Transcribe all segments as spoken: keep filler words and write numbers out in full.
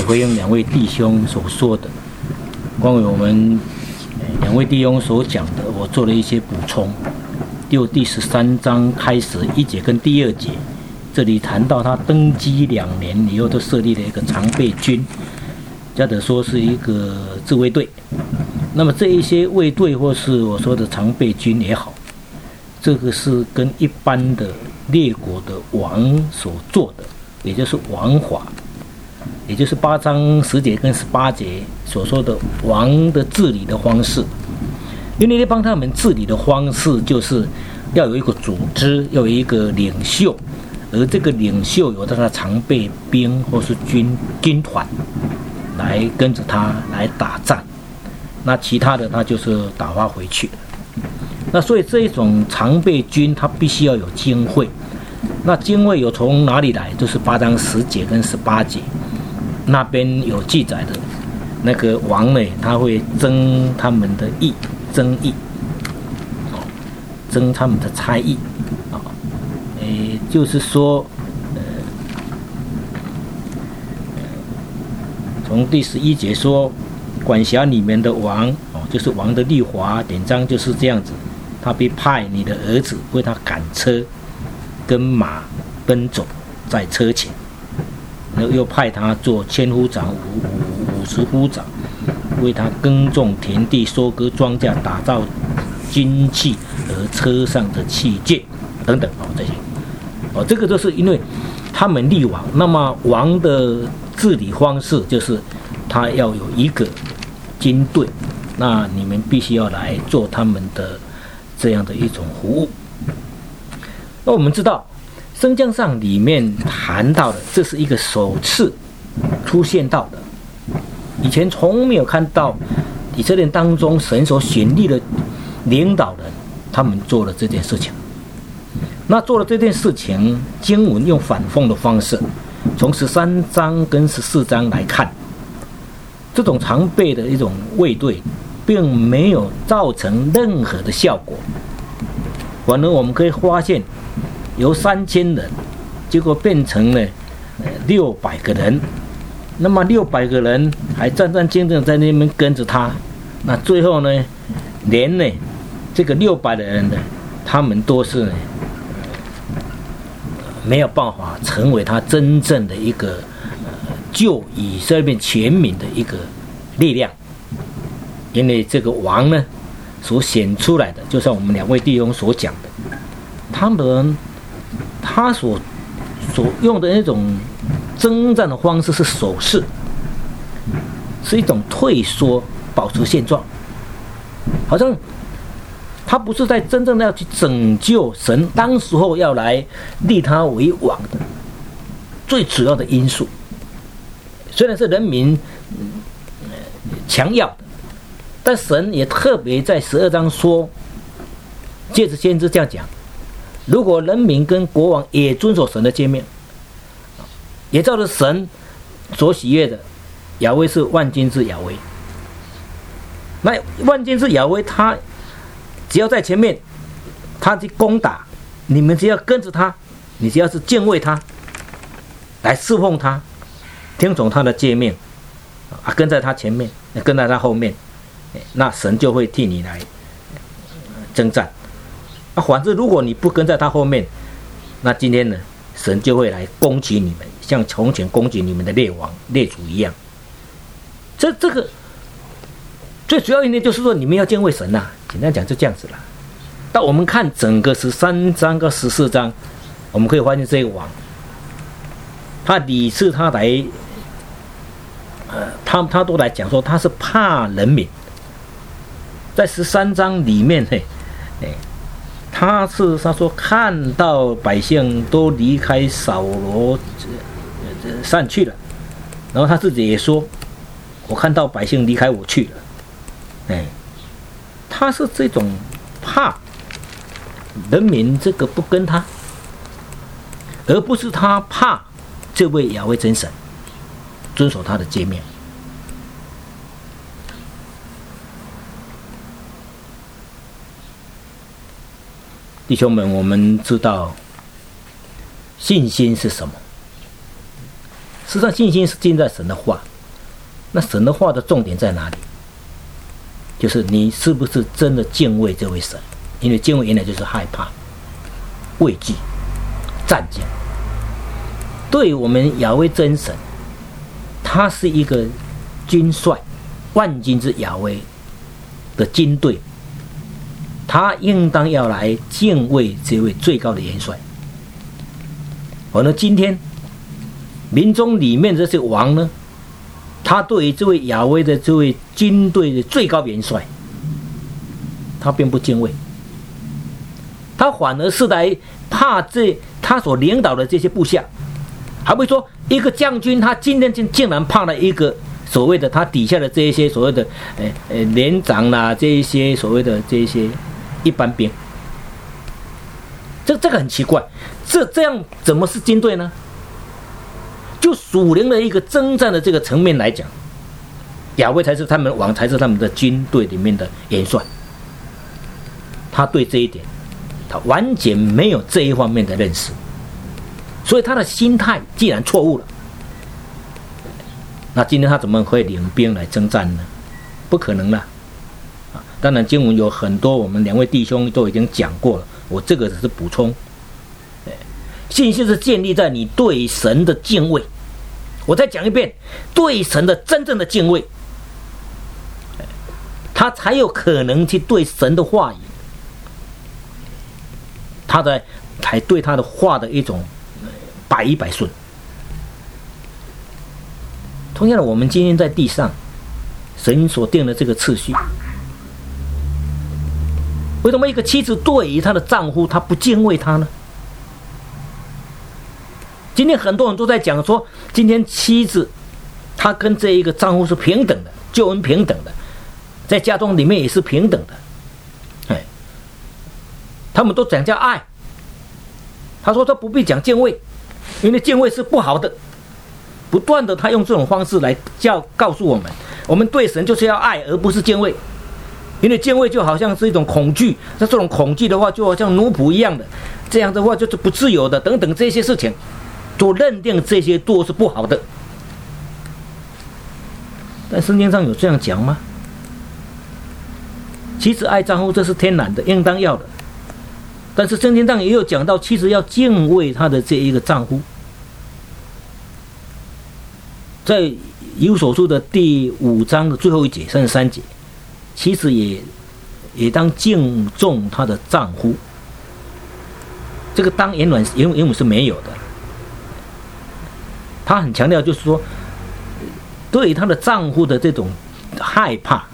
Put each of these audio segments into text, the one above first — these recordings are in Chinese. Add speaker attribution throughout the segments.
Speaker 1: 回应两位弟兄所说的，关于我们两位弟兄所讲的，我做了一些补充。就第十三章开始一节跟第二节，这里谈到他登基两年以后，都设立了一个常备军，或者说是一个自卫队。那么这一些卫队或是我说的常备军也好，这个是跟一般的列国的王所做的，也就是王法，也就是八章十节跟十八节所说的王的治理的方式。因为你帮他们治理的方式，就是要有一个组织，要有一个领袖，而这个领袖有他的常备兵或是军军团来跟着他来打仗，那其他的他就是打发回去。那所以这一种常备军，他必须要有经费。那经费有从哪里来？就是八章十节跟十八节那边有记载的，那个王呢，他会征他们的役。争议，争他们的差役，啊，诶，就是说，呃，从第十一节说，管辖里面的王，哦，就是王的律法典章就是这样子，他被派你的儿子为他赶车，跟马奔走在车前，然后又派他做千夫长、五五五十夫长。为他耕种田地、收割庄稼、打造军器和车上的器械等等哦，这些哦，这个都是因为他们立王。那么王的治理方式就是他要有一个军队，那你们必须要来做他们的这样的一种服务。那我们知道圣经上里面谈到的，这是一个首次出现到的。以前从没有看到以色列当中神所选立的领导人，他们做了这件事情。那做了这件事情，经文用反讽的方式，从十三章跟十四章来看，这种常备的一种卫队，并没有造成任何的效果。反而我们可以发现，由三千人，结果变成了六百个人。那么六百个人还战战兢兢在那边跟着他，那最后呢，连呢这个六百的人呢，他们都是呢没有办法成为他真正的一个呃救以色列全民的一个力量，因为这个王呢所显出来的，就像我们两位弟兄所讲的，他们他所所用的那种征战的方式是守势，是一种退缩，保持现状，好像他不是在真正的要去拯救神当时候要来立他为王的最主要的因素。虽然是人民强要的，但神也特别在十二章说，借着先知这样讲，如果人民跟国王也遵守神的诫命，也照着神所喜悦的，亚威是万军之亚威。那万军之亚威，他只要在前面，他去攻打，你们只要跟着他，你只要是敬畏他，来侍奉他，听从他的诫命，啊，跟在他前面，跟在他后面，那神就会替你来征战。啊，反之，如果你不跟在他后面，那今天呢，神就会来攻击你们，像从前攻击你们的列王列祖一样。这这个最主要原因就是说，你们要敬畏神呐、啊。简单讲就这样子了。但我们看整个十三章跟十四章，我们可以发现这个王，他屡次他来，呃，他他都来讲说他是怕人民。在十三章里面，嘿，哎。他是他说看到百姓都离开扫罗散去了，然后他自己也说，我看到百姓离开我去了，哎，他是这种怕人民这个不跟他，而不是他怕这位亚威真神遵守他的诫命。弟兄们，我们知道信心是什么？实际上，信心是建在神的话， 那神的话的重点在哪里？就是你是不是真的敬畏这位神？因为敬畏原来就是害怕、畏惧、战兢。对我们亚威真神，他是一个军帅，万军之亚威的军队，他应当要来敬畏这位最高的元帅。而呢，今天民众里面这些王呢，他对于这位亚威的这位军队的最高元帅，他并不敬畏，他反而是来怕这他所领导的这些部下。还会说一个将军，他今天竟然怕了一个所谓的他底下的这一些所谓的呃呃连长啦、啊，这一些所谓的这一些一般兵，这这个很奇怪，这这样怎么是军队呢？就属灵的一个征战的这个层面来讲，亚威才是他们王，才是他们的军队里面的元帅。他对这一点，他完全没有这一方面的认识。所以他的心态既然错误了，那今天他怎么会领兵来征战呢？不可能了。啊，当然经文有很多，我们两位弟兄都已经讲过了，我这个只是补充。信心是建立在你对神的敬畏。我再讲一遍，对神的真正的敬畏，他才有可能去对神的话语，他的才对他的话的一种百依百顺。同样的，我们今天在地上，神所定的这个次序，为什么一个妻子对于她的丈夫，她不敬畏他呢？今天很多人都在讲说，今天妻子她跟这一个丈夫是平等的，救恩平等的，在家中里面也是平等的。哎，他们都讲叫爱。他说他不必讲敬畏，因为敬畏是不好的。不断的他用这种方式来教告诉我们，我们对神就是要爱，而不是敬畏。因为敬畏就好像是一种恐惧，那这种恐惧的话，就好像奴仆一样的，这样的话就是不自由的，等等这些事情，都认定这些都是不好的。但圣经上有这样讲吗？妻子爱丈夫，这是天然的，应当要的。但是圣经上也有讲到，妻子要敬畏她的这一个丈夫。在以弗所书的第五章的最后一节三十三节，妻子也也当敬重她的丈夫。这个当原文原文是没有的，他很强调就是说，对她的丈夫的这种害怕，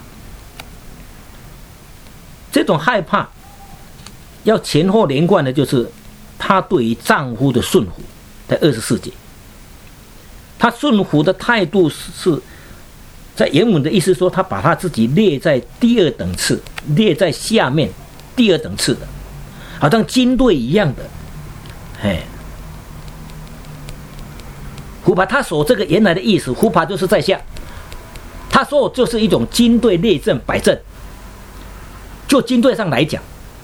Speaker 1: 这种害怕要前后连贯的，就是她对于丈夫的顺服，在二十四节。他顺服的态度是，在原文的意思说，他把他自己列在第二等次，列在下面第二等次的，好像军队一样的。哎，胡帕他所这个原来的意思，胡帕就是在下，他说就是一种军队列阵摆阵。就军队上来讲，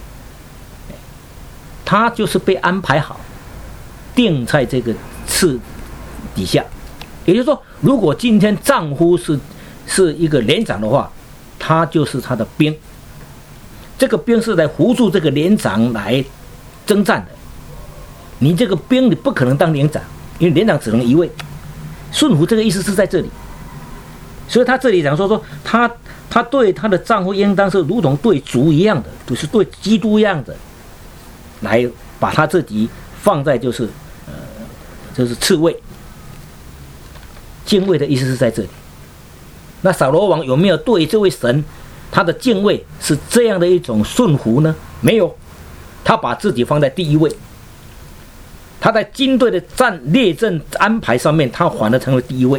Speaker 1: 他就是被安排好，定在这个次底下。也就是说，如果今天丈夫是是一个连长的话，他就是他的兵。这个兵是来辅助这个连长来征战的。你这个兵你不可能当连长，因为连长只能一位。顺服这个意思是在这里，所以他这里讲说说他他对他的丈夫应当是如同对主一样的，就是对基督一样的，来把他自己放在就是呃就是次位。敬畏的意思是在这里。那扫罗王有没有对这位神他的敬畏是这样的一种顺服呢？没有，他把自己放在第一位。他在军队的战列阵安排上面，他反而成为第一位。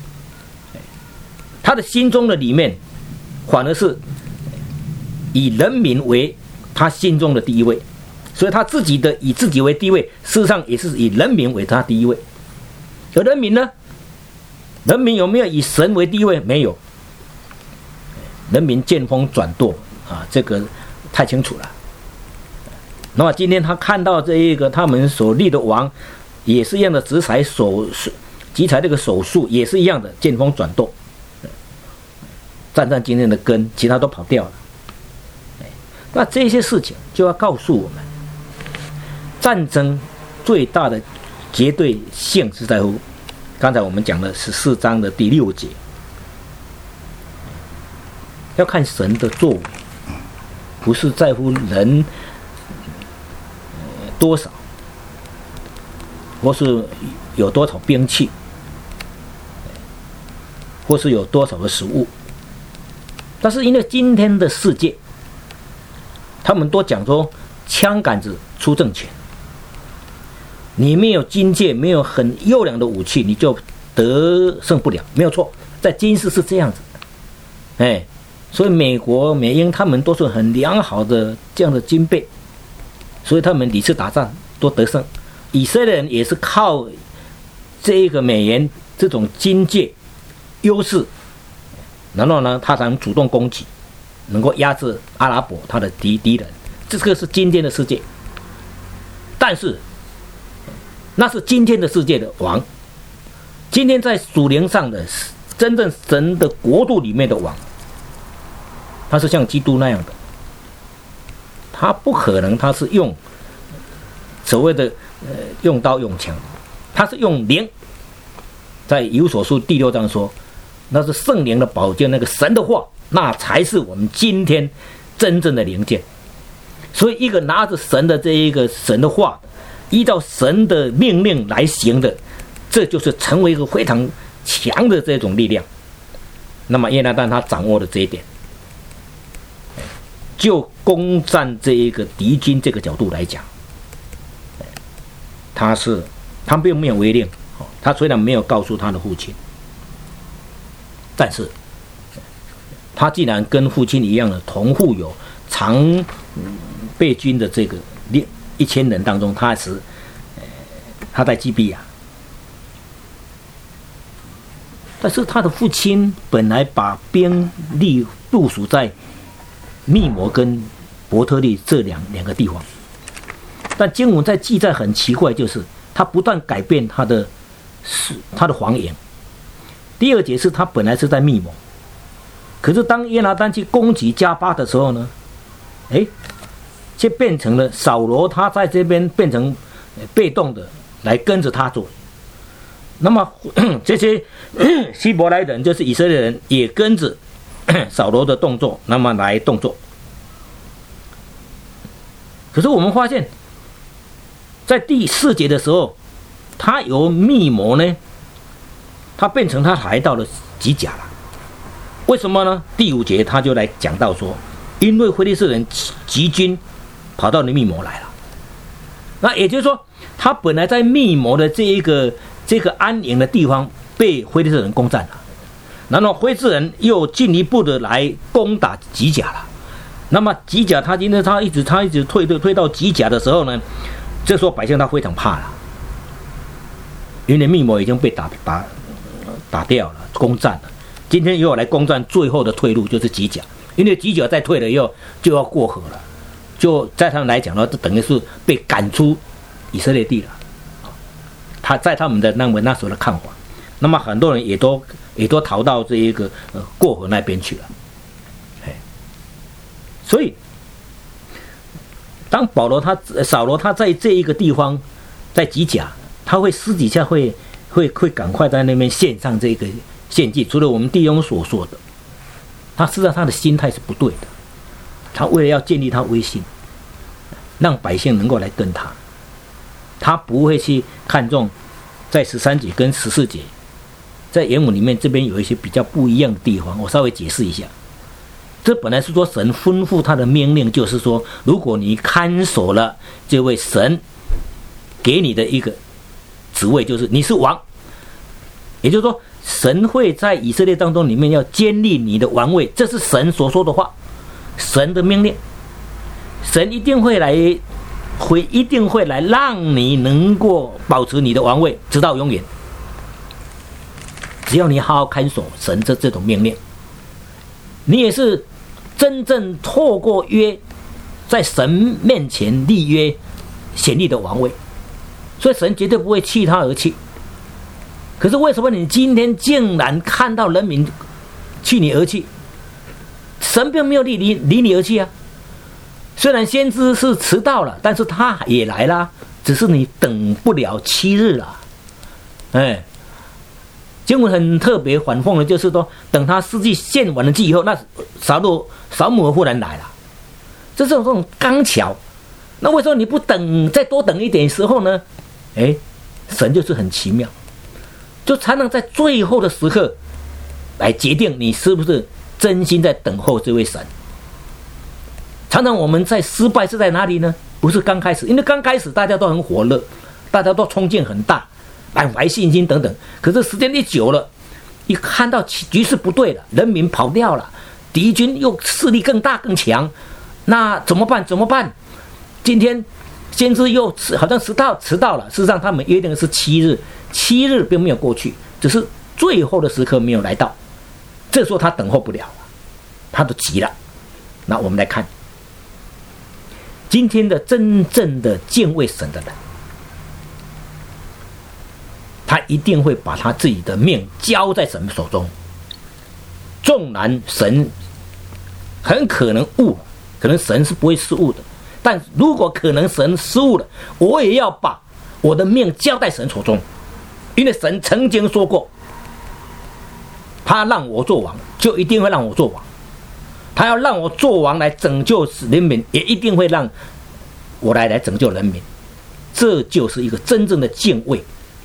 Speaker 1: 他的心中的里面，反而是以人民为他心中的第一位，所以他自己的以自己为第一位，事实上也是以人民为他第一位。而人民呢？人民有没有以神为第一位？没有。人民见风转舵啊，这个太清楚了。那么今天他看到这一个他们所立的王，也是一样的，执裁手集裁这个手术也是一样的，见风转舵。 战战兢兢的跟，其他都跑掉了。那这些事情就要告诉我们，战争最大的绝对性是在乎，刚才我们讲的十四章的第六节，要看神的作为，不是在乎人多少，或是有多少兵器，或是有多少的食物。但是因为今天的世界，他们都讲说枪杆子出政权，你没有军界，没有很优良的武器，你就得胜不了，没有错，在军事是这样子。哎，所以美国、美英他们都是很良好的这样的军备，所以他们几次打仗都得胜。以色列人也是靠这一个美元这种军界优势，然后呢，他才能主动攻击，能够压制阿拉伯他的敌敌人。这个是今天的世界，但是那是今天的世界的王。今天在属灵上的真正神的国度里面的王，他是像基督那样的，他不可能他是用所谓的呃用刀用枪，他是用灵。在以弗所书第六章说，那是圣灵的宝剑，那个神的话，那才是我们今天真正的灵剑。所以一个拿着神的这一个神的话，依照神的命令来行的，这就是成为一个非常强的这种力量。那么约拿单他掌握了这一点，就攻占这一个敌军这个角度来讲，他是他并没有违令，他虽然没有告诉他的父亲，但是他既然跟父亲一样的同父有常备军的这个一千人当中，他是他在基比亚，但是他的父亲本来把兵力部署在密摩跟伯特利这两两个地方，但经文在记载很奇怪，就是他不断改变他的他的谎言。第二节是他本来是在密摩，可是当约拿单去攻击加巴的时候呢，哎，却变成了扫罗他在这边变成被动的来跟着他做。那么这些希伯来人就是以色列人也跟着扫罗的动作，那么来动作。可是我们发现，在第四节的时候，他由密摩呢，他变成他来到了吉甲了。为什么呢？第五节他就来讲到说，因为非利士人集军跑到了密摩来了。那也就是说，他本来在密摩的这一个这个安营的地方被非利士人攻占了，然后非利士人又进一步的来攻打吉甲了。那么吉甲他今天他一直他一直退退退到吉甲的时候呢，这时候百姓他非常怕了，因为密摩已经被打打打掉了，攻占了。今天又要来攻占最后的退路，就是吉甲，因为吉甲再退了以后就要过河了，就在他们来讲呢，这等于是被赶出以色列地了。他在他们的那么那时候的看法，那么很多人也都也都逃到这一个呃过河那边去了。所以，当保罗他扫罗他在这一个地方，在吉甲，他会私底下会会会赶快在那边献上这个献祭。除了我们弟兄所说的，他知道他的心态是不对的，他为了要建立他威信，让百姓能够来跟他，他不会去看重在十三节跟十四节，在原文里面这边有一些比较不一样的地方，我稍微解释一下。这本来是说神吩咐他的命令，就是说，如果你看守了这位神给你的一个职位，就是你是王，也就是说，神会在以色列当中里面要建立你的王位，这是神所说的话，神的命令，神一定会来，会一定会来让你能够保持你的王位，直到永远。只要你好好看守神的这种命令，你也是真正透过约，在神面前立约显立的王位，所以神绝对不会弃他而去。可是为什么你今天竟然看到人民弃你而去， 神并没有离你离你而去啊。虽然先知是迟到了，但是他也来了，只是你等不了七日了。哎，经文很特别反讽的，就是说，等他司祭献完了祭以后，那扫罗扫姆忽然来了，这是这种刚巧。那为什么你不等再多等一点时候呢？哎，神就是很奇妙，就才能在最后的时刻来决定你是不是真心在等候这位神。常常我们在失败是在哪里呢？不是刚开始，因为刚开始大家都很火热，大家都冲劲很大，满怀信心等等。可是时间一久了，一看到局势不对了，人民跑掉了，敌军又势力更大更强，那怎么办？怎么办？今天先知又好像迟到迟到了，事实上他们约定的是七日，七日并没有过去，只是最后的时刻没有来到。这时候他等候不了了，他都急了。那我们来看今天的真正的敬畏神的人，他一定会把他自己的命交在神手中。纵然神很可能误，可能神是不会失误的，但如果可能神失误了，我也要把我的命交在神手中，因为神曾经说过，他让我做王，就一定会让我做王。他要让我做王来拯救人民，也一定会让我来来拯救人民。这就是一个真正的敬畏，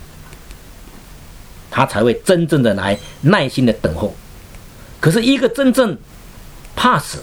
Speaker 1: 他才会真正的来耐心的等候。可是一个真正怕死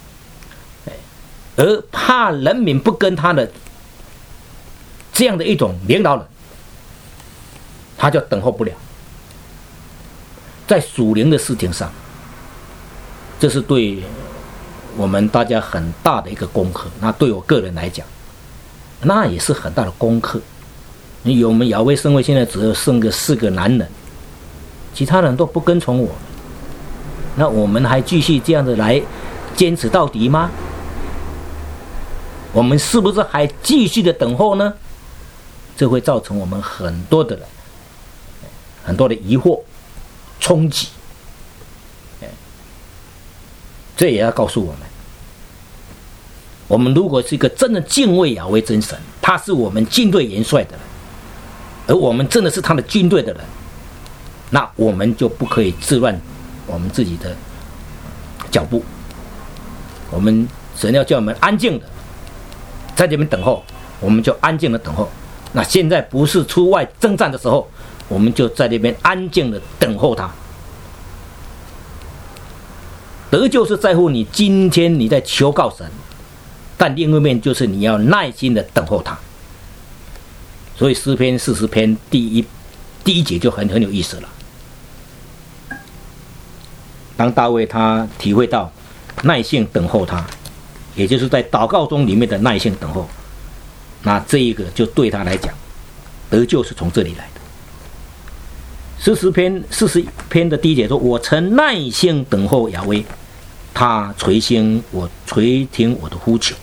Speaker 1: 而怕人民不跟他的这样的一种领导人，他就等候不了。在属灵的事情上，这是对我们大家很大的一个功课。那对我个人来讲，那也是很大的功课。因为我们亚威圣会现在只有剩个四个男人，其他人都不跟从我们，那我们还继续这样子来坚持到底吗？我们是不是还继续的等候呢？这会造成我们很多的人很多的疑惑冲击。这也要告诉我们，我们如果是一个真的敬畏亚威真神，他是我们军队元帅的人，而我们真的是他的军队的人，那我们就不可以自乱我们自己的脚步。我们神要叫我们安静的在这边等候，我们就安静的等候。那现在不是出外征战的时候，我们就在这边安静的等候他。得救是在乎你今天你在求告神，但另一面就是你要耐心的等候他。所以诗篇四十篇第一第一节就很很有意思了。当大卫他体会到耐性等候他，也就是在祷告中里面的耐性等候，那这一个就对他来讲，得救是从这里来的。四十篇四十篇的第一节说：“我曾耐性等候亚威，他垂听我垂听我的呼求。”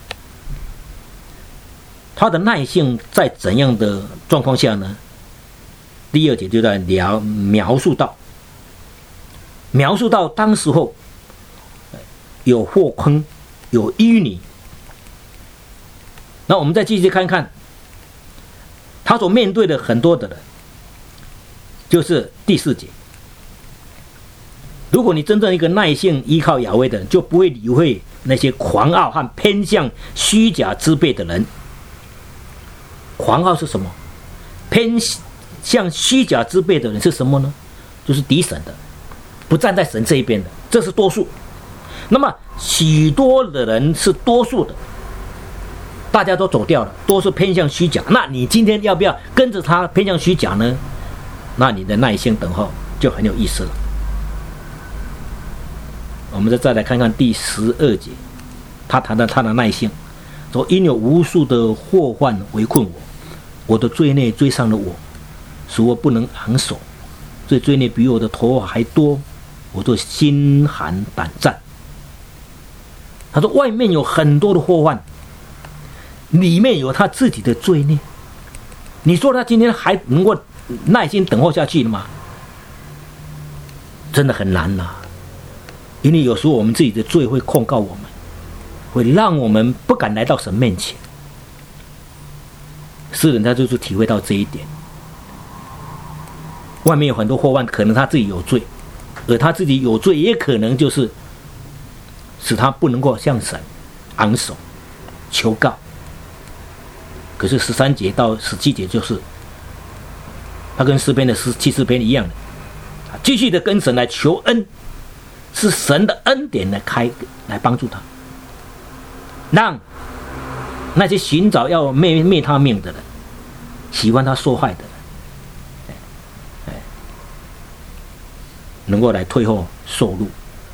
Speaker 1: 他的耐性在怎样的状况下呢？第二节就在描描述到，描述到当时候有祸坑，有淤泥。那我们再继续看看，他所面对的很多的人，就是第四节。如果你真正一个耐性依靠亚威的人，就不会理会那些狂傲和偏向虚假之辈的人。狂傲是什么？偏向虚假之辈的人是什么呢？就是敌神的，不站在神这一边的，这是多数。那么许多的人是多数的，大家都走掉了，都是偏向虚假。那你今天要不要跟着他偏向虚假呢？那你的耐心等候就很有意思了。我们再来看看第十二节，他谈到他的耐性，说：“因有无数的祸患围困我，我的罪孽追上了我，使我不能昂首。这罪孽比我的头发还多，我都心寒胆战。”他说：“外面有很多的祸患，里面有他自己的罪孽。你说他今天还能够耐心等候下去了吗？真的很难呐、啊。 因为有时候我们自己的罪会控告我们，会让我们不敢来到神面前。诗人他就是体会到这一点。外面有很多祸患，可能他自己有罪，而他自己有罪，也可能就是使他不能够向神昂首求告。可是十三节到十七节就是，他跟诗篇的十七诗篇一样的，继续的跟神来求恩，是神的恩典来开来帮助他，让那些寻找要灭灭他命的人，喜欢他受害的人，能够来退后受辱。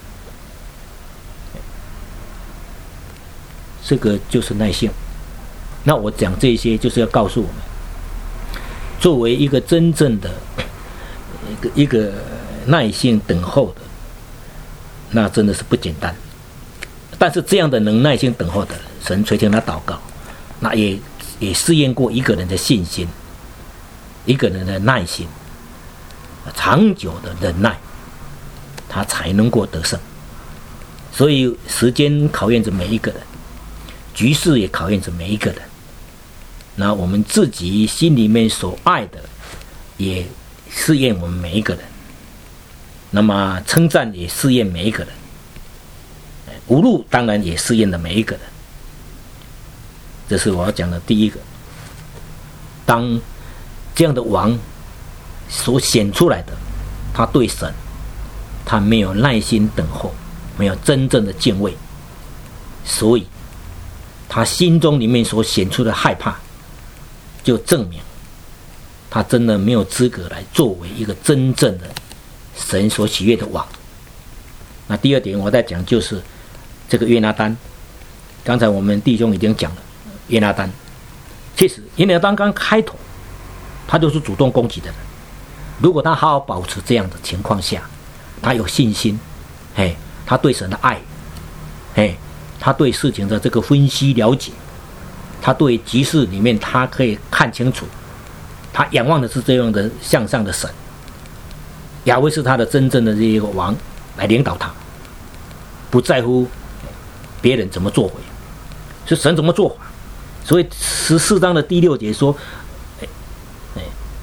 Speaker 1: 这个就是耐性。那我讲这些就是要告诉我们，作为一个真正的一个一个耐性等候的，那真的是不简单。但是这样的能耐心等候的人，神垂听他祷告，那也也试验过一个人的信心，一个人的耐心，长久的忍耐，他才能够得胜。所以时间考验着每一个人，局势也考验着每一个人。那我们自己心里面所爱的，也试验我们每一个人。那么称赞也试验每一个人，侮辱当然也试验了每一个人。这是我要讲的第一个。当这样的王所显出来的，他对神，他没有耐心等候，没有真正的敬畏，所以他心中里面所显出的害怕，就证明他真的没有资格来作为一个真正的神所喜悦的王。那第二点我在讲就是这个约拿单，刚才我们弟兄已经讲了约拿单。其实约拿单刚开头他就是主动攻击的人，如果他好好保持这样的情况下，他有信心，嘿，他对神的爱，嘿，他对事情的这个分析了解，他对局势里面他可以看清楚，他仰望的是这样的向上的神，亚威是他的真正的这个王来领导他，不在乎别人怎么做回，是神怎么做法。所以十四章的第六节说，哎哎，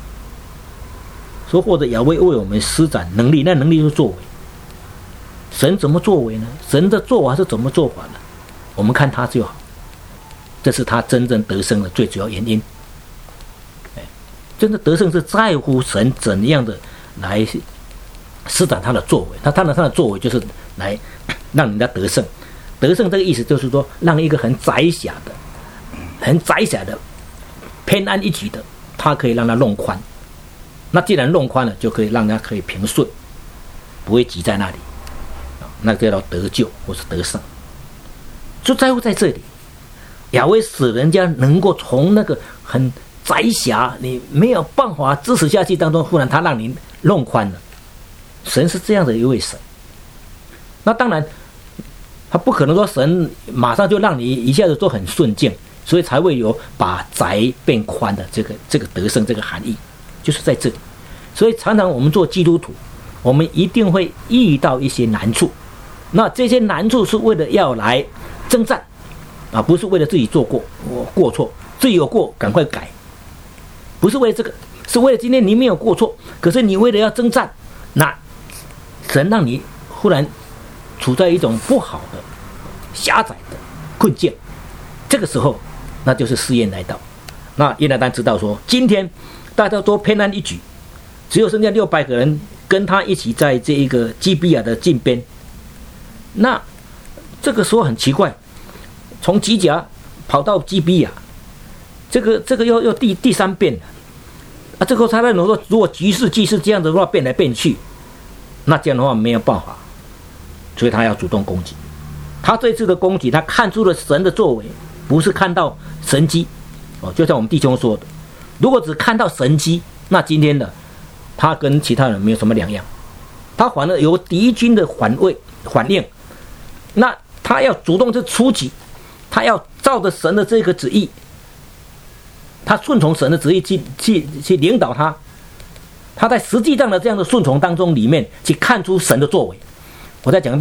Speaker 1: 说或者亚威为我们施展能力，那能力就是作为。神怎么作为呢？神的做法是怎么做法呢？我们看他就好，这是他真正得胜的最主要原因。哎，真的得胜是在乎神怎样的来施展他的作为。他当然他的作为就是来让人家得胜。得胜这个意思就是说，让一个很窄狭的、很窄狭的、偏安一举的，他可以让他弄宽。那既然弄宽了，就可以让他可以平顺，不会挤在那里。那个叫得救或是得胜，就在乎在这里。亚威使人家能够从那个很窄狭、你没有办法支持下去当中，忽然他让你弄宽了。神是这样的一位神。那当然，他不可能说神马上就让你一下子都很顺境，所以才会有把窄变宽的这个这个得胜这个含义，就是在这里。所以常常我们做基督徒，我们一定会遇到一些难处。那这些难处是为了要来征战啊，不是为了自己做过过错，自己有过赶快改，不是为了这个，是为了今天你没有过错，可是你为了要征战，那神让你忽然处在一种不好的狭窄的困境，这个时候那就是试验来到。那约拿单知道说，今天大家都偏安一举，只有剩下六百个人跟他一起在这一个基比亚的近边。那这个时候很奇怪，从基甲跑到基比亚，这个这个又又第第三遍了啊！这个他认为说，如果局势既是这样的话，变来变去，那这样的话没有办法，所以他要主动攻击。他这次的攻击，他看出了神的作为，不是看到神迹哦。就像我们弟兄说的，如果只看到神迹，那今天的他跟其他人没有什么两样，他反而有敌军的反卫反应。那他要主动去出击，他要照着神的这个旨意，他顺从神的旨意去去去领导他，他在实际上的这样的顺从当中里面去看出神的作为。我再讲一遍，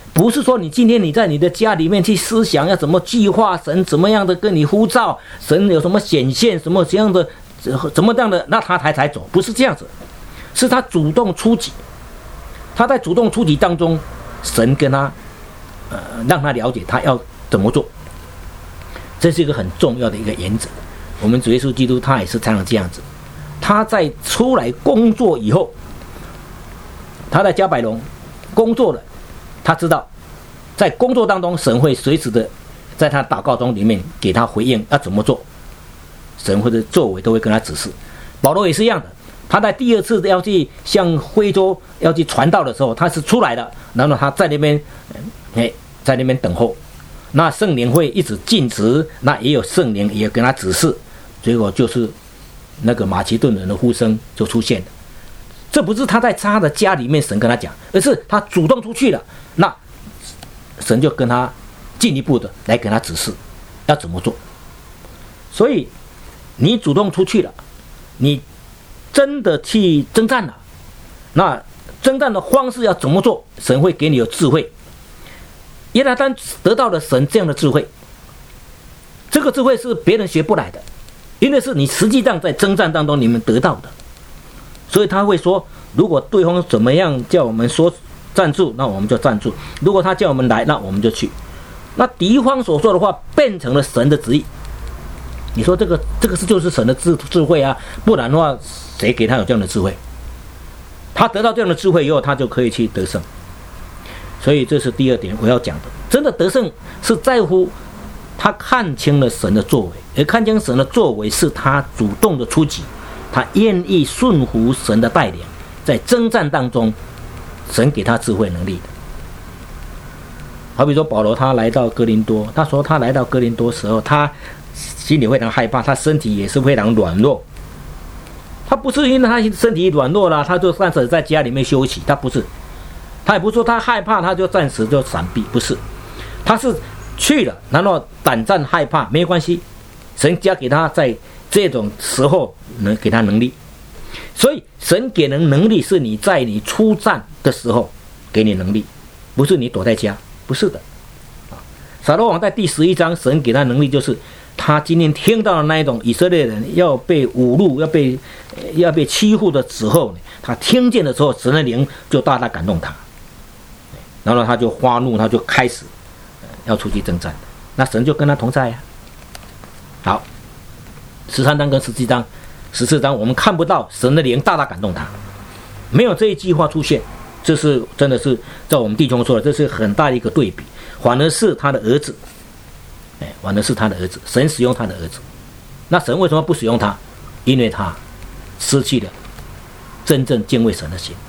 Speaker 1: 不是说你今天你在你的家里面去思想要怎么计划，神怎么样的跟你呼召，神有什么显现，什么这样的怎么样的，那他才才走，不是这样子，是他主动出击。他在主动出击当中，神跟他呃让他了解他要怎么做，这是一个很重要的一个原则。我们主耶稣基督他也是常常这样子，他在出来工作以后，他在加百农工作了，他知道在工作当中神会随时的在他祷告中里面给他回应要怎么做，神或者作为都会跟他指示。保罗也是一样的，他在第二次要去向非洲要去传道的时候，他是出来的，然后他在那边哎在那边等候，那圣灵会一直禁止，那也有圣灵也跟他指示，结果就是那个马其顿人的呼声就出现了。这不是他在他的家里面神跟他讲，而是他主动出去了，那神就跟他进一步的来给他指示要怎么做。所以你主动出去了，你真的去征战了，那征战的方式要怎么做，神会给你有智慧。约拿单得到了神这样的智慧，这个智慧是别人学不来的，因为是你实际上在征战当中你们得到的。所以他会说，如果对方怎么样叫我们说站住，那我们就站住；如果他叫我们来，那我们就去。那敌方所说的话变成了神的旨意，你说这个这个是就是神的智智慧啊，不然的话谁给他有这样的智慧？他得到这样的智慧以后，他就可以去得胜。所以这是第二点我要讲的，真的得胜是在乎他看清了神的作为，而看清神的作为是他主动的出击，他愿意顺服神的带领，在征战当中神给他智慧能力的。好比说保罗他来到哥林多，他说他来到哥林多时候，他心里非常害怕，他身体也是非常软弱。他不是因为他身体软弱了，他就暂时在家里面休息，他不是，他也不是说他害怕他就暂时就闪避，不是，他是去了，然后胆战害怕没关系，神加给他在这种时候能给他能力。所以神给人能力是你在你出战的时候给你能力，不是你躲在家，不是的。撒罗王在第十一章，神给他能力就是他今天听到的那一种以色列人要被侮辱、要被要被欺负的时候，他听见的时候，神的灵就大大感动他，然后他就发怒，他就开始要出去征战，那神就跟他同在呀、啊。好，十三章跟十七章、十四章我们看不到神的灵大大感动他，没有这一句话出现，这是真的是照我们弟兄说的，这是很大的一个对比，反而是他的儿子。反而是他的儿子，神使用他的儿子。那神为什么不使用他？因为他失去了真正敬畏神的心。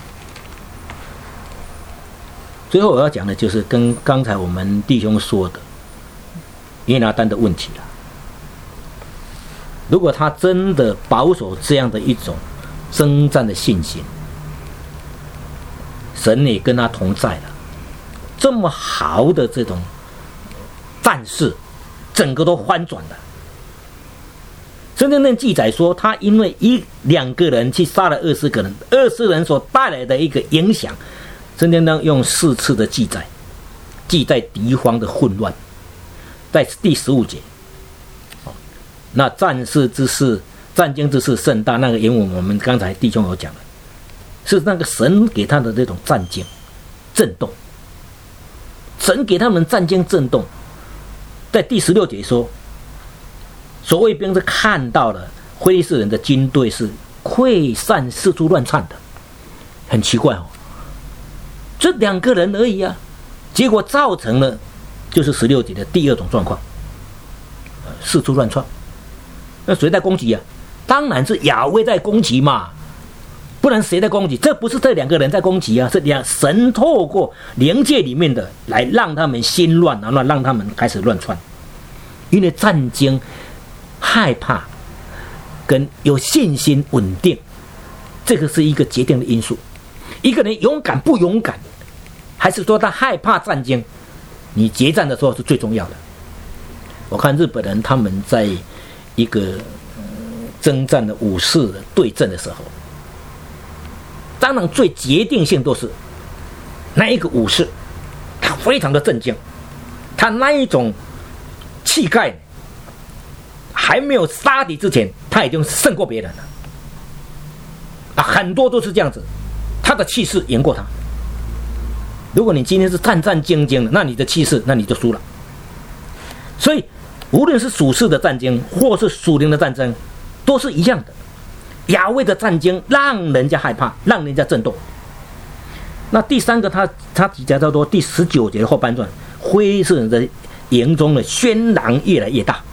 Speaker 1: 最后我要讲的就是跟刚才我们弟兄说的约拿单的问题了。如果他真的保守这样的一种征战的信心，神也跟他同在了，这么好的这种战事整个都翻转了。圣经上记载说，他因为一两个人去杀了二十个人，二十人所带来的一个影响，圣经上用四次的记载，记载敌方的混乱，在第十五节。那战事之事、战经之事甚大，那个原文我们刚才弟兄有讲了，是那个神给他的这种战经震动，神给他们战经震动。在第十六节说，所谓兵是看到了非利士人的军队是溃散四处乱窜的，很奇怪哦，这两个人而已啊，结果造成了就是十六节的第二种状况，四处乱窜。那谁在攻击啊？当然是亚威在攻击嘛，不然谁在攻击？这不是这两个人在攻击啊，是两神透过灵界里面的来让他们心乱，然后让他们开始乱窜。因为战经害怕跟有信心稳定，这个是一个决定的因素。一个人勇敢不勇敢，还是说他害怕战经，你决战的时候是最重要的。我看日本人他们在一个、呃、征战的武士的对阵的时候，当然最决定性都是那一个武士非常的震惊，他那一种气概还没有杀敌之前，他已经胜过别人了啊！很多都是这样子，他的气势赢过他。如果你今天是战战兢兢的，那你的气势，那你就输了。所以，无论是属世的战争，或是属灵的战争，都是一样的。亚威的战争让人家害怕，让人家震动。那第三个他，他他提到叫做第十九节的后半段，非利士人的营中的喧嚷越来越大，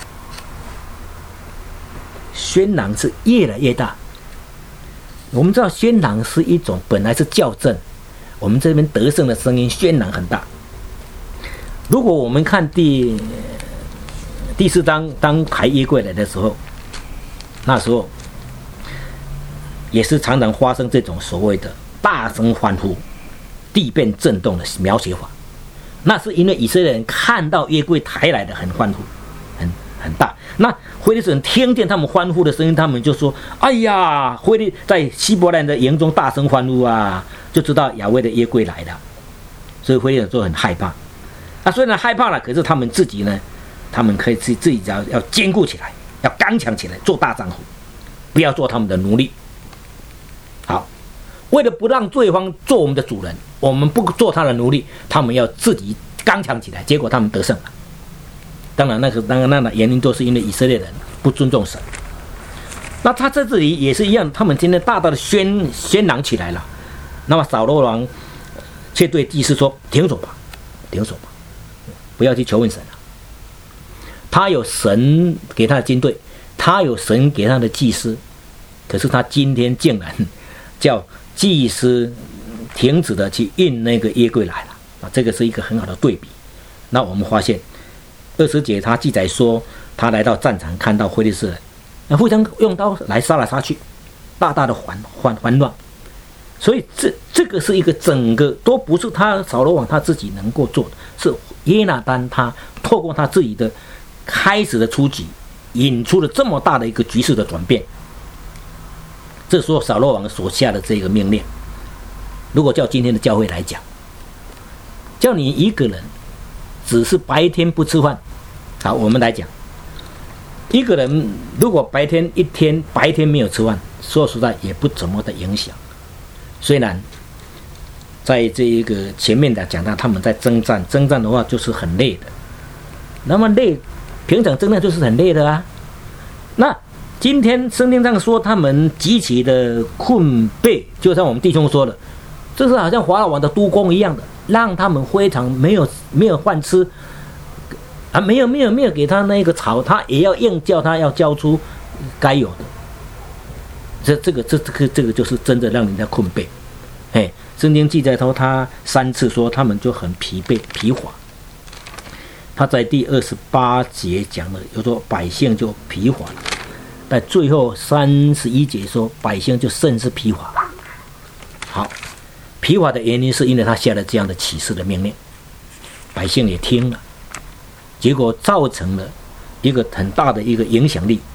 Speaker 1: 喧嚷是越来越大。我们知道喧嚷是一种本来是校正，我们这边得胜的声音喧嚷很大。如果我们看第第四章，当抬约柜来的时候，那时候也是常常发生这种所谓的大声欢呼、地变震动的描写法。那是因为以色列人看到约柜抬来的很欢呼，很很大。那非利士人听见他们欢呼的声音，他们就说：“哎呀，非利在希伯来人的营中大声欢呼啊！”就知道亚威的约柜来了，所以非利士人就很害怕。啊，虽然害怕了，可是他们自己呢，他们可以自己自己要要坚固起来，要刚强起来，做大丈夫，不要做他们的奴隶。好，为了不让对方做我们的主人，我们不做他的奴隶，他们要自己刚强起来，结果他们得胜了。当然，那个当然那个原因都是因为以色列人不尊重神。那他在这里也是一样，他们今天大大的宣宣嚷起来了。那么扫罗王却对祭司说：“停手吧，停手吧，不要去求问神了。他有神给他的军队，他有神给他的祭司，可是他今天竟然叫祭司停止的去运那个约柜来了啊！这个是一个很好的对比。那我们发现二十节他记载说，他来到战场，看到非利士人，那互相用刀来杀来杀去，大大的环环环乱。所以这这个是一个整个都不是他扫罗王他自己能够做的，是约拿单他透过他自己的开始的出击，引出了这么大的一个局势的转变。这时候扫罗王所下的这个命令，如果叫今天的教会来讲，叫你一个人只是白天不吃饭，好，我们来讲，一个人如果白天一天白天没有吃饭，说实在也不怎么的影响。虽然在这一个前面的讲到他们在征战，征战的话就是很累的，那么累，平常征战就是很累的啊。那今天圣经上说他们极其的困惫，就像我们弟兄说的，这是好像法老王的督工一样的，让他们非常没有没有饭吃啊，没有没有没有给他那个草，他也要硬叫他要交出该有的。这这个这这个这个就是真的让人家困惫。哎，圣经记载说他三次说他们就很疲惫疲乏。他在第二十八节讲了，有说百姓就疲乏了，在最后三十一节说百姓就甚是疲乏。好，疲乏的原因是因为他下了这样的启示的命令，百姓也听了，结果造成了一个很大的一个影响力。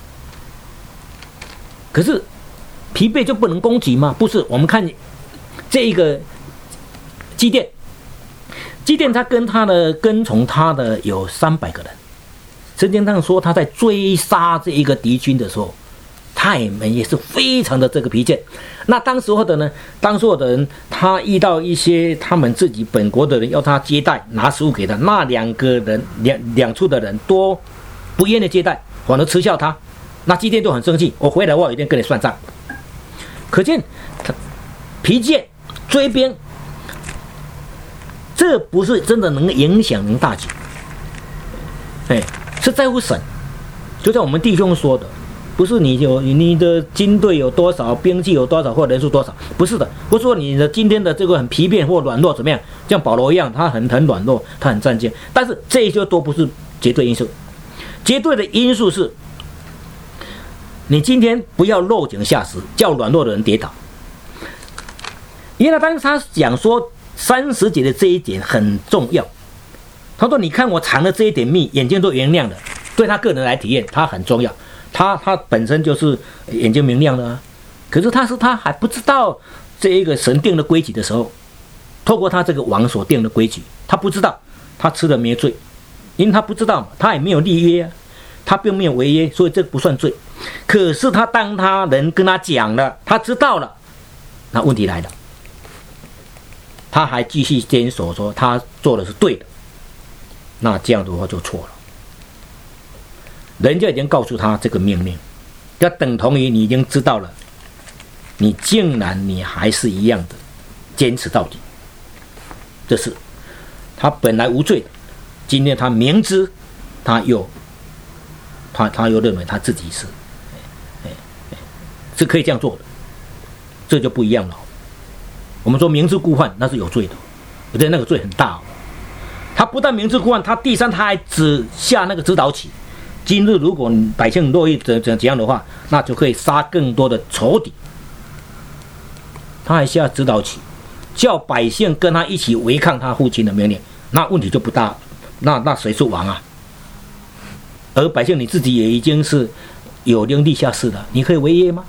Speaker 1: 可是疲惫就不能攻击吗？不是，我们看这一个基甸，基甸他跟他的跟从他的有三百个人。圣经上说他在追杀这一个敌军的时候，他们也是非常的这个疲倦。那当时候的呢，当时候的人他遇到一些他们自己本国的人要他接待，拿食物给他，那两个人两两处的人都不愿意接待，反而嗤笑他。那基甸就很生气，我回来我一定跟你算账。可见他疲倦追兵，这不是真的能影响能大局，哎，是在乎神。就像我们弟兄说的，不是你有你的军队有多少，兵器有多少，或人数多少，不是的，不是说你的今天的这个很疲惫或软弱怎么样，像保罗一样，他很很软弱，他很战兢，但是这些都不是绝对因素。绝对的因素是，你今天不要落井下石，叫软弱的人跌倒。因为当时他讲说三十节的这一点很重要，他说：“你看我藏了这一点蜜，眼睛都原谅了。”对他个人来体验，他很重要。他他本身就是眼睛明亮的啊，可是他是他还不知道这一个神定的规矩的时候， 透过他这个王所定的规矩，他不知道他吃了没罪，因为他不知道嘛，他也没有立约啊，他并没有违约，所以这个不算罪。可是他当他人跟他讲了，他知道了，那问题来了，他还继续坚守说他做的是对的，那这样的话就错了。人家已经告诉他这个命令，要等同于你已经知道了，你竟然你还是一样的坚持到底，这是他本来无罪的，今天他明知，他又他他又认为他自己是，是可以这样做的，这就不一样了。我们说明知故犯，那是有罪的，我觉得那个罪很大哦。他不但明知故犯，他第三他还只下那个指导棋。今日如果百姓乐意怎怎怎样的话，那就可以杀更多的仇敌。他还下指导棋，叫百姓跟他一起违抗他父亲的命令，那问题就不大。那那谁是王啊？而百姓你自己也已经是有灵力下世了，你可以违约吗？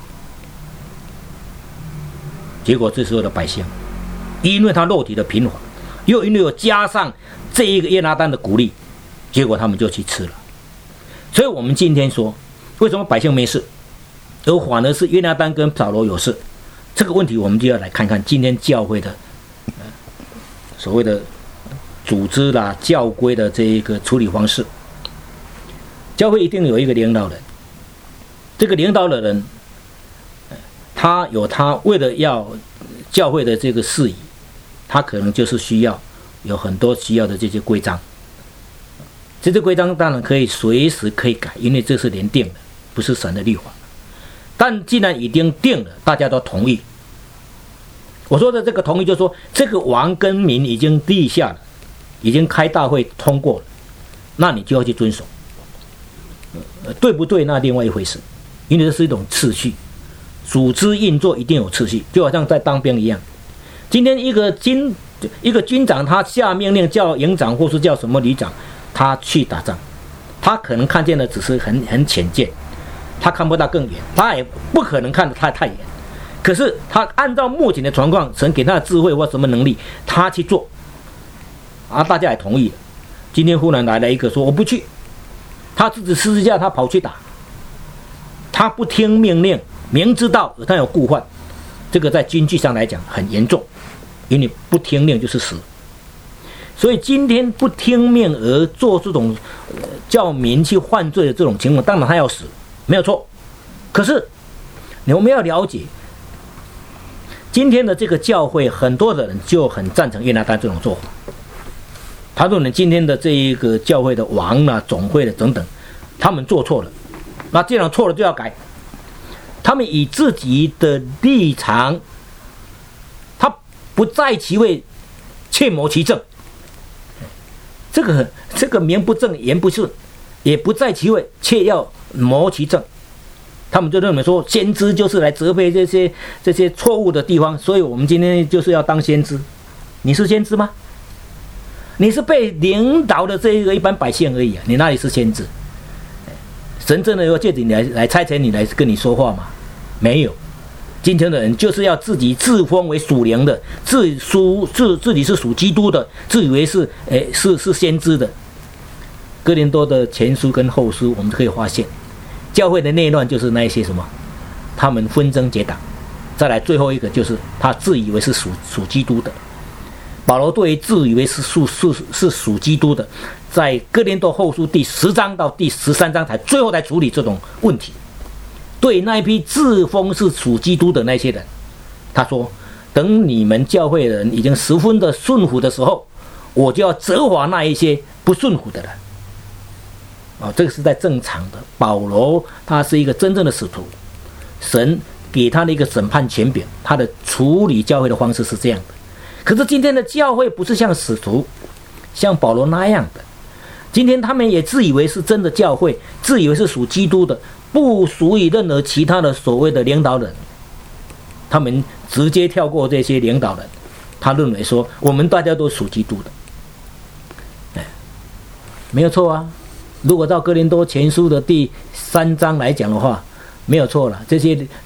Speaker 1: 结果这时候的百姓，因为他肉体的贫乏，又因为有加上这一个约拿单的鼓励，结果他们就去吃了。所以我们今天说，为什么百姓没事，而反而是约拿单跟扫罗有事？这个问题我们就要来看看今天教会的、呃、所谓的组织啦、教规的这一个处理方式。教会一定有一个领导人，这个领导的人，他有他为了要教会的这个事宜，他可能就是需要有很多需要的这些规章。这些规章当然可以随时可以改，因为这是人定的，不是神的律法。但既然已经定了，大家都同意。我说的这个同意，就是说这个王跟民已经立下了，已经开大会通过了，那你就要去遵守。呃、对不对？那另外一回事，因为这是一种次序，组织运作一定有次序，就好像在当兵一样。今天一个军一个军长，他下命令叫营长或是叫什么旅长。他去打仗，他可能看见的只是很很浅见，他看不到更远，他也不可能看得太太远。可是他按照目前的状况，神给他的智慧或什么能力，他去做，啊，大家也同意了。今天忽然来了一个说我不去，他自己私下他跑去打，他不听命令，明知道他有故犯，这个在经济上来讲很严重，因为不听令就是死。所以今天不听命而做这种、呃、叫民去犯罪的这种情况，当然他要死，没有错。可是我们要了解，今天的这个教会，很多的人就很赞成约拿单这种做法。他认为今天的这一个教会的王啊、总会的等等，他们做错了，那既然错了就要改。他们以自己的立场，他不在其位，切谋其政。这个这个名不正言不顺，也不在其位，却要谋其政。他们就认为说，先知就是来责备这些这些错误的地方，所以我们今天就是要当先知。你是先知吗？你是被领导的这一个一般百姓而已啊，你哪里是先知？神真的要借着你来来差遣你来跟你说话吗？没有。今天的人就是要自己自封为属灵的，自属自自己是属基督的，自以为是诶是是先知的。哥林多的前书跟后书，我们可以发现，教会的内乱就是那一些什么，他们纷争结党。再来最后一个就是他自以为是属属基督的。保罗对于自以为是属是是属基督的，在哥林多后书第十章到第十三章才最后才处理这种问题。对那一批自封是属基督的那些人，他说：“等你们教会的人已经十分的顺服的时候，我就要责罚那一些不顺服的人。”哦，这个是在正常的。保罗他是一个真正的使徒，神给他的一个审判权柄，他的处理教会的方式是这样的。可是今天的教会不是像使徒，像保罗那样的。今天他们也自以为是真的教会，自以为是属基督的。不属于任何其他的所谓的领导人，他们直接跳过这些领导人，他认为说我们大家都属基督的，哎，没有错啊。如果到哥林多前书的第三章来讲的话，没有错了。这些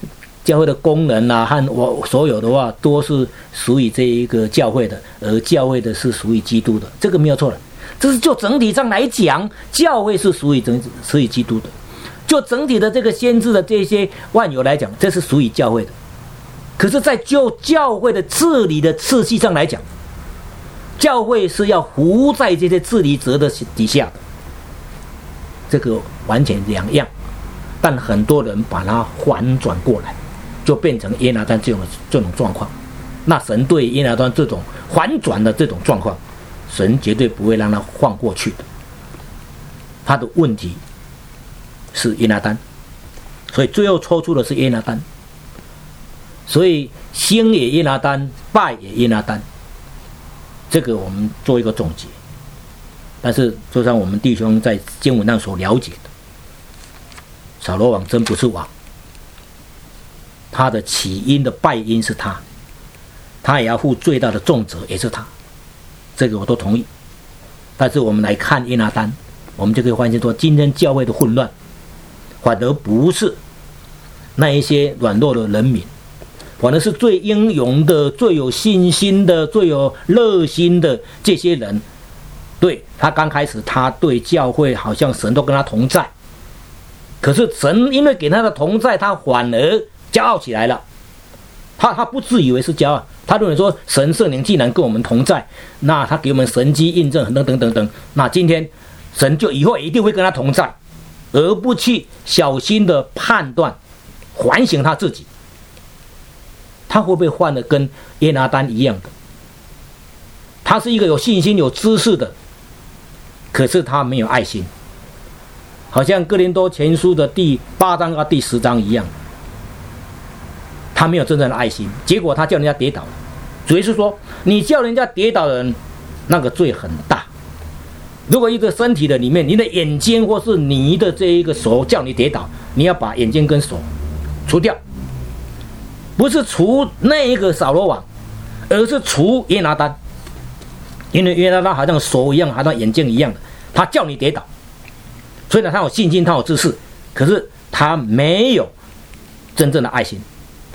Speaker 1: 教会的功能啊和我所有的话都是属于这一个教会的，而教会的是属于基督的，这个没有错了。这是就整体上来讲，教会是属于整属于基督的。就整体的这个先知的这些万有来讲，这是属于教会的。可是，在就教会的治理的次序上来讲，教会是要服在这些治理者的底下的，这个完全两样。但很多人把它反转过来，就变成约拿单这种这种状况。那神对约拿单这种反转的这种状况，神绝对不会让他放过去的。他的问题是约拿单，所以最后抽出的是约拿单。所以兴也约拿单，败也约拿单。这个我们做一个总结。但是就像我们弟兄在经文上所了解的，扫罗王真不是王，他的起因的败因是他，他也要负最大的重责，也是他，这个我都同意。但是我们来看约拿单，我们就可以发现说，今天教会的混乱，反而不是那一些软弱的人民，反而是最英勇的、最有信心的、最有热心的这些人。对，他刚开始，他对教会好像神都跟他同在，可是神因为给他的同在，他反而骄傲起来了。他他不自以为是骄傲，他认为说神圣灵既然跟我们同在，那他给我们神迹印证等等等等，那今天神就以后一定会跟他同在，而不去小心的判断、反省他自己。他会不会犯的跟约拿单一样的？他是一个有信心、有知识的，可是他没有爱心，好像哥林多前书的第八章啊、第十章一样，他没有真正的爱心，结果他叫人家跌倒。主要是说，你叫人家跌倒的人，那个罪很大。如果一个身体的里面，你的眼睛或是你的这一个手叫你跌倒，你要把眼睛跟手除掉，不是除那一个扫罗王，而是除约拿单。因为约拿单好像手一样，好像眼睛一样的，他叫你跌倒。虽然他有信心，他有知识，可是他没有真正的爱心。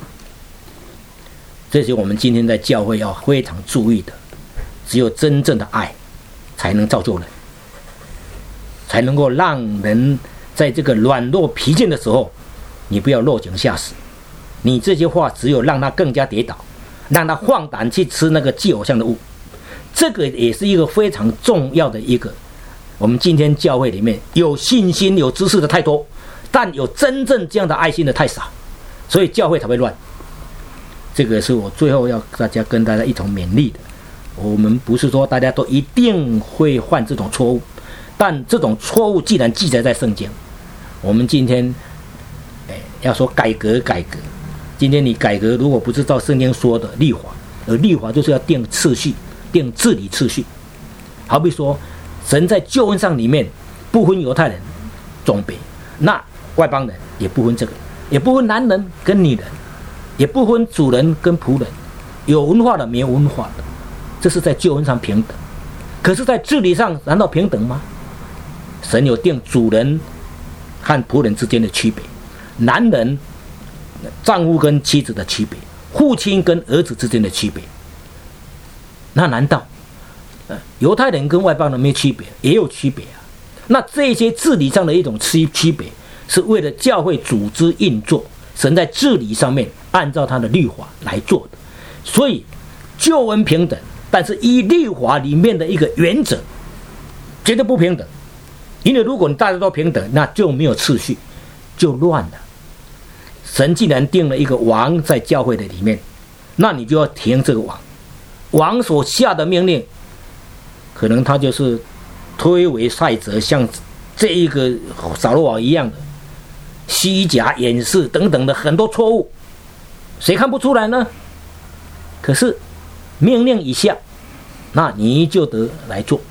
Speaker 1: 这是我们今天在教会要非常注意的。只有真正的爱，才能造就人，才能够让人在这个软弱疲倦的时候，你不要落井下石。你这些话只有让他更加跌倒，让他放胆去吃那个祭偶像的物。这个也是一个非常重要的一个，我们今天教会里面有信心、有知识的太多，但有真正这样的爱心的太少，所以教会才会乱。这个是我最后要大家跟大家一同勉励的。我们不是说大家都一定会犯这种错误，但这种错误既然记载在圣经，我们今天哎要说改革改革，今天你改革如果不是照圣经说的律法，而律法就是要定次序、定治理次序。好比说，神在救恩上里面不分犹太人、种别，那外邦人也不分这个，也不分男人跟女人，也不分主人跟仆人，有文化的没有文化的，这是在救恩上平等。可是在治理上难道平等吗？神有定主人和仆人之间的区别，男人丈夫跟妻子的区别，父亲跟儿子之间的区别。那难道犹太人跟外邦人没有区别？也有区别啊。那这些治理上的一种区区别，是为了教会组织运作，神在治理上面按照他的律法来做的。所以救恩平等，但是依律法里面的一个原则，绝对不平等。因为如果你大家都平等，那就没有次序，就乱了。神既然定了一个王在教会的里面，那你就要听这个王，王所下的命令，可能他就是推诿塞责，像这一个扫罗王一样的虚假掩饰等等的很多错误，谁看不出来呢？可是命令一下，那你就得来做。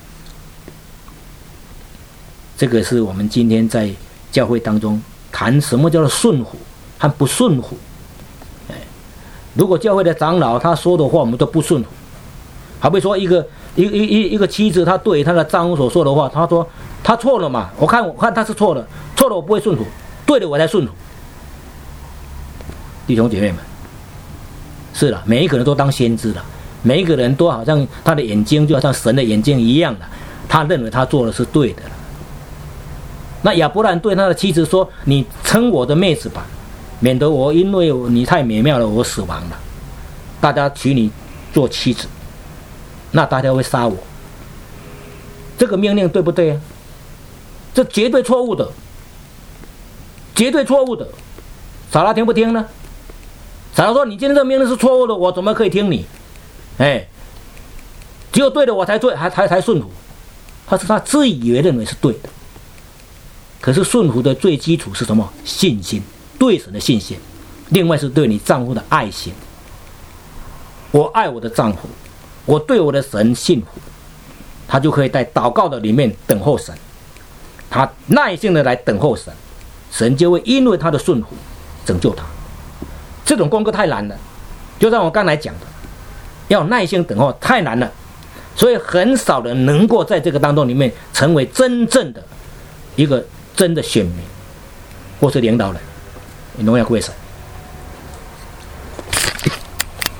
Speaker 1: 这个是我们今天在教会当中谈什么叫做顺服和不顺服。如果教会的长老他说的话我们都不顺服，好比说一个一一一一个妻子，她对她的丈夫所说的话，她说她错了嘛，我看我看她是错了，错了我不会顺服，对了我才顺服。 弟兄姐妹们，是了，每一个人都当先知了，每一个人都好像他的眼睛就好像神的眼睛一样的，他认为他做的是对的了。那亚伯兰对他的妻子说：“你称我的妹子吧，免得我因为你太美妙了，我死亡了。大家娶你做妻子，那大家会杀我。”这个命令对不对啊？这绝对错误的，绝对错误的。撒拉听不听呢？撒拉说：“你今天这个命令是错误的，我怎么可以听你？哎，只有对的我才对，还才才顺服。”他是他自以为认为是对的。可是顺服的最基础是什么？信心，对神的信心。另外是对你丈夫的爱心。我爱我的丈夫，我对我的神信服，他就可以在祷告的里面等候神，他耐心的来等候神，神就会因为他的顺服拯救他。这种功课太难了，就像我刚才讲的，要耐心等候太难了，所以很少人能够在这个当中里面成为真正的一个真的选民或是领导人。荣耀归神。